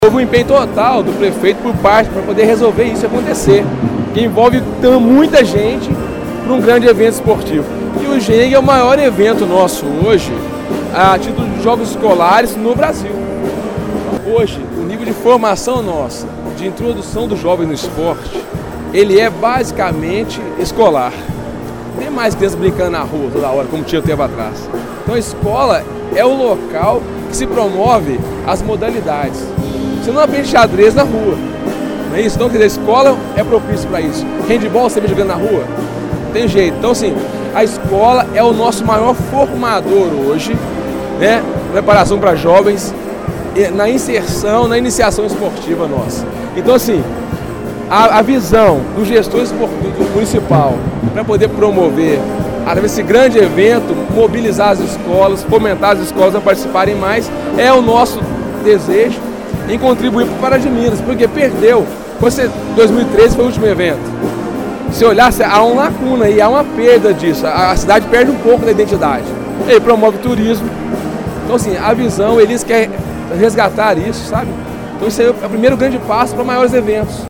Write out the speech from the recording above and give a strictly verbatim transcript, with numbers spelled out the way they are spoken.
Houve um empenho total do prefeito por parte para poder resolver isso acontecer, que envolve muita gente para um grande evento esportivo. E o GENG é o maior evento nosso hoje, a título de jogos escolares no Brasil. Hoje, o nível de formação nossa, de introdução dos jovens no esporte, ele é basicamente escolar. Não tem mais crianças brincando na rua toda hora, como tinha tempo atrás. Então a escola é o local que se promove as modalidades. Você não aprende xadrez na rua, não é isso? Então, quer dizer, a escola é propício para isso. Handball você vê jogando na rua? Não tem jeito. Então, assim, a escola é o nosso maior formador hoje, né? Preparação para jovens, na inserção, na iniciação esportiva nossa. Então, assim, a, a visão do gestor do municipal para poder promover, através desse grande evento, mobilizar as escolas, fomentar as escolas a participarem mais, é o nosso desejo em contribuir para o Pará de Minas, porque perdeu. Você, dois mil e treze foi o último evento. Se olhar, há uma lacuna e há uma perda disso. A, a cidade perde um pouco da identidade. Ele promove o turismo. Então, assim, a visão, eles querem resgatar isso, sabe? Então, isso aí é o primeiro grande passo para maiores eventos.